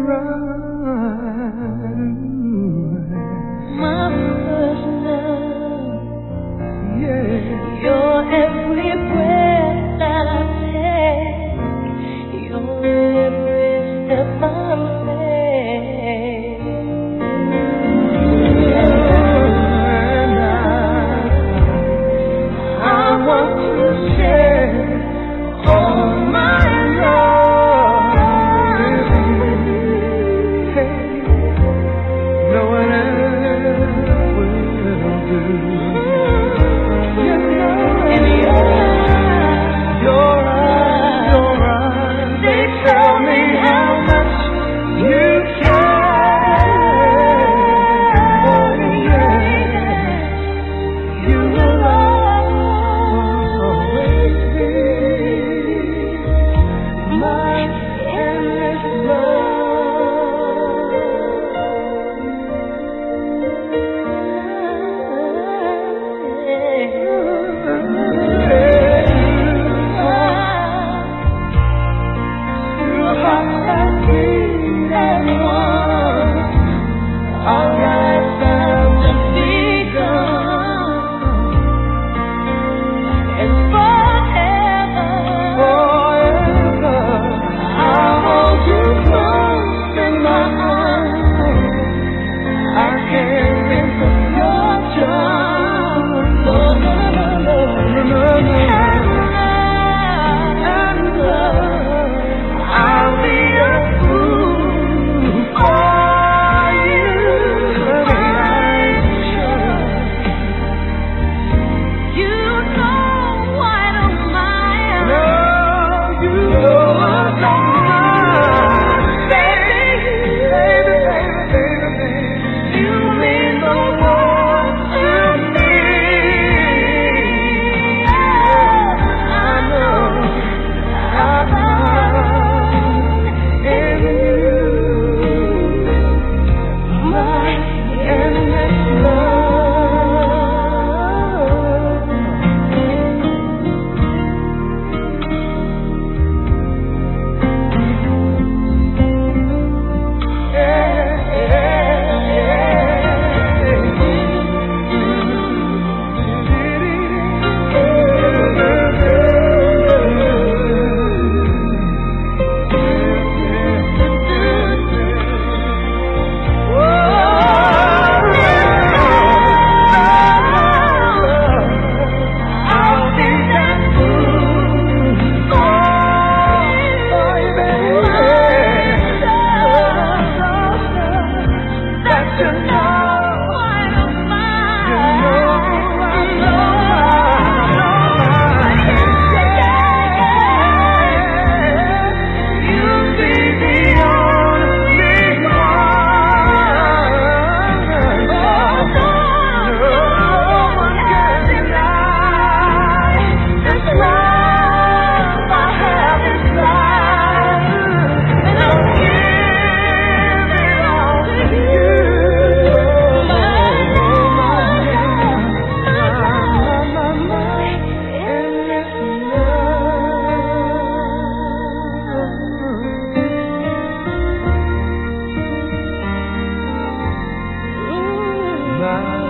right. My first love, Yeah. you're every breath that I take, you're every step I make. And I want to share all my love with you. Hey, no one else will do. You know, In your eyes, they tell me how much you care. Oh, yeah. You will always be my endless Two hearts that beat as one. Our lives have just begun. and forever, Forever, I'll hold you close in my arms. I can't think of your charm. No, no, no, no, no, no, and love, I'll be a fool for you. I'm sure. you know I don't mind. No, you know I don't mind. Baby, baby, baby, baby, you mean the world to me. I know I found in you my endless love. I'll be that fool for you, baby. That you know I don't mind. You know I you'll be the only one. No one can deny this love I have inside, and I'll give it all to you. My endless love.